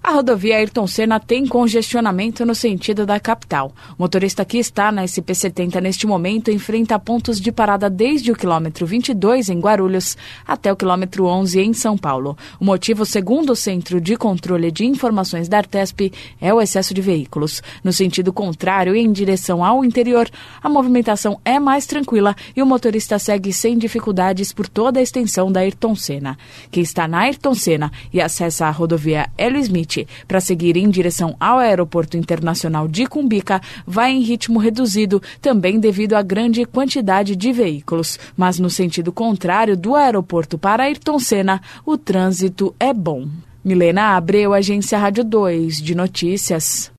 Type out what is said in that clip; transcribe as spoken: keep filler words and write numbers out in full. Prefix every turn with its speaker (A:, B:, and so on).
A: A rodovia Ayrton Senna tem congestionamento no sentido da capital. O motorista que está na S P setenta neste momento enfrenta pontos de parada desde o quilômetro vinte e dois em Guarulhos até o quilômetro onze em São Paulo. O motivo, segundo o Centro de Controle de Informações da Artesp, é o excesso de veículos. No sentido contrário e em direção ao interior, a movimentação é mais tranquila e o motorista segue sem dificuldades por toda a extensão da Ayrton Senna. Quem está na Ayrton Senna e acessa a rodovia Hélio Smith para seguir em direção ao Aeroporto Internacional de Cumbica, vai em ritmo reduzido, também devido à grande quantidade de veículos. Mas no sentido contrário do aeroporto para Ayrton Senna, o trânsito é bom. Milena Abreu, Agência Rádio dois de Notícias.